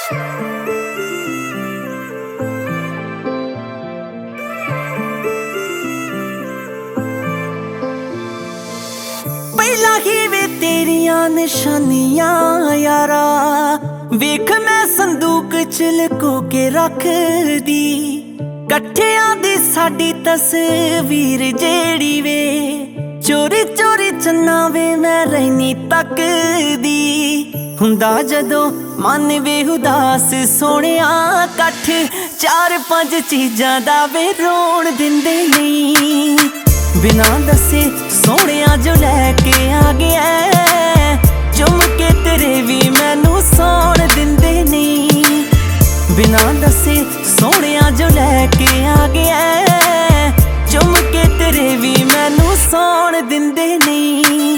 ਪਹਿਲਾਂ ਹੀ ਵੇ ਤੇਰੀਆਂ ਨਿਸ਼ਾਨੀਆਂ ਯਾਰਾ, ਵੇਖ ਮੈਂ ਸੰਦੂਕ ਚ ਲੁਕੋ ਕੇ ਰੱਖਦੀ, ਇਕੱਠਿਆਂ ਦੀ ਸਾਡੀ ਤਸਵੀਰ ਜਿਹੜੀ ਵੇ, ਚੋਰੀ ਚੋਰੀ ਚੰਨਾ ਵੇ ਮੈਂ ਰਹਿਨੀ ਤੱਕਦੀ। ਹੁੰਦਾ ਜਦੋਂ ਮਨ ਵੇ ਉਦਾਸ ਸੋਹਣਿਆ, ਇਕੱਠ ਚਾਰ ਪੰਜ ਚੀਜ਼ਾਂ ਦਾ ਵੇ ਰੋਣ ਦਿੰਦੇ ਨਹੀਂ। ਬਿਨਾਂ ਦੱਸੇ ਸੋਹਣਿਆ ਜੋ ਲੈ ਕੇ ਆ ਗਿਆ, ਚੁੰਮ ਕੇ ਤੇਰੇ ਵੀ ਮੈਨੂੰ ਸੌਣ ਦਿੰਦੇ ਨਹੀਂ। ਬਿਨਾਂ ਦੱਸੇ ਸੋਹਣਿਆ ਜੋ ਲੈ ਕੇ ਆ ਗਿਆ, ਚੁੰਮ ਕੇ ਤੇਰੇ ਵੀ ਮੈਨੂੰ ਸੌਣ ਦਿੰਦੇ ਨਹੀਂ।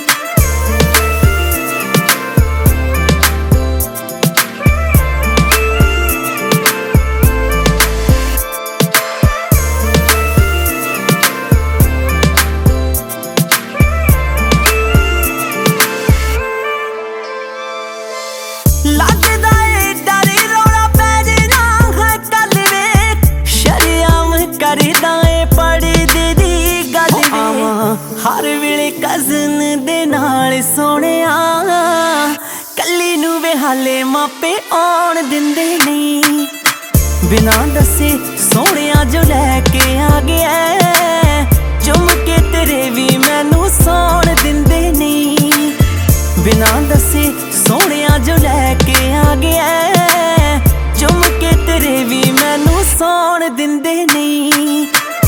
ਲੱਗਦਾ ਏ ਡਰ ਰੌਲਾ ਪੈ ਜਾਣਾ ਹੈ ਕੱਲ ਵੇ, ਸ਼ਰਮ ਕਰਦਾ ਏ ਪੜਦੇ ਦੀ ਗੱਲ ਵੇ। ਹਰ ਵੇਲੇ ਕਜ਼ਨ ਦੇ ਨਾਲ ਸੋਹਣਿਆ, ਕੱਲੀ ਨੂੰ ਵੇ ਹਾਲੇ ਮਾਪੇ ਆਉਣ ਦਿੰਦੇ ਨਹੀਂ। ਬਿਨਾਂ ਦੱਸੇ ਸੋਹਣਿਆ ਜੋ ਲੈ ਕੇ ਆ ਗਿਆ, ਚੁੰਮ ਕੇ ਤੇਰੇ ਵੀ ਮੈਨੂੰ ਸੌਣ ਦਿੰਦੇ ਨਹੀਂ। ਬਿਨਾਂ ਦੱਸੇ ਸੋਹਣਿਆ ਜੋ ਲੈ ਕੇ ਆ ਗਿਆ, ਚੁੰਮ ਕੇ ਤੇਰੇ ਵੀ ਮੈਨੂੰ ਸੌਣ ਦਿੰਦੇ ਨਹੀਂ।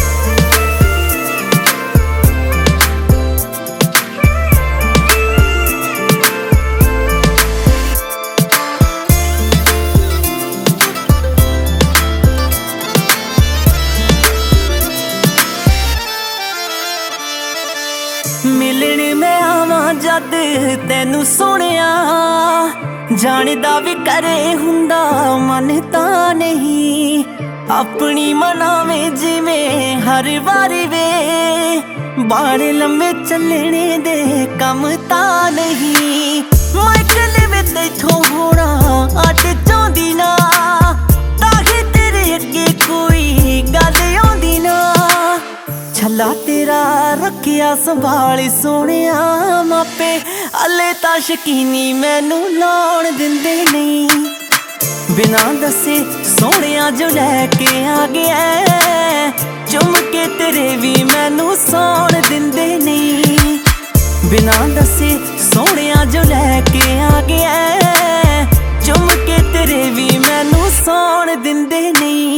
ਮਿਲਣ ਮੈਂ ਆਵਾਂ ਜਦ ਤੈਨੂੰ ਸੋਹਣਿਆ, ਜਾਣਦਾ ਵੀ ਕਰੇ ਹੁੰਦਾ ਮਨ ਤਾਂ ਨਹੀਂ। ਆਪਣੀ ਮਨਾਵੇਂ ਜਿਵੇਂ ਹਰ ਵਾਰੀ ਵੇ, ਬਾਣੇ ਲੰਮੇ ਚੱਲਣੇ ਦੇ ਕੰਮ ਤਾਂ ਨਹੀਂ। ਮੈਂ ਕੱਲੇ ਵੇ ਤੈਥੋਂ ਹੋਣਾ ਅੱਡ ਚਾਹੁੰਦੀ ਨਾ, ਤਾਂ ਹੀ ਤੇਰੇ ਅੱਗੇ ਕੋਈ ਗੱਲ ਆਉਂਦੀ ਨਾ। ਛੱਲਾ ਤੇਰਾ ਰੱਖਿਆ ਸੰਭਾਲ ਸੋਹਣਿਆ, ਮਾਪੇ ਹਲੇ ਤਾਂ ਸ਼ਕੀਨੀ ਮੈਨੂੰ ਲਾਉਣ ਦਿੰਦੇ ਨਹੀਂ। ਬਿਨਾਂ ਦੱਸੇ ਸੋਹਣਿਆ ਜੋ ਲੈ ਕੇ ਆ ਗਿਆ, ਚੁੰਮ ਕੇ ਤੇਰੇ ਵੀ ਮੈਨੂੰ ਸੌਣ ਦਿੰਦੇ ਨਹੀਂ। ਬਿਨਾਂ ਦੱਸੇ ਸੋਹਣਿਆ ਜੋ ਲੈ ਕੇ ਆ ਗਿਆ, ਚੁੰਮ ਕੇ ਤੇਰੇ ਵੀ ਮੈਨੂੰ ਸੌਣ ਦਿੰਦੇ ਨਹੀਂ।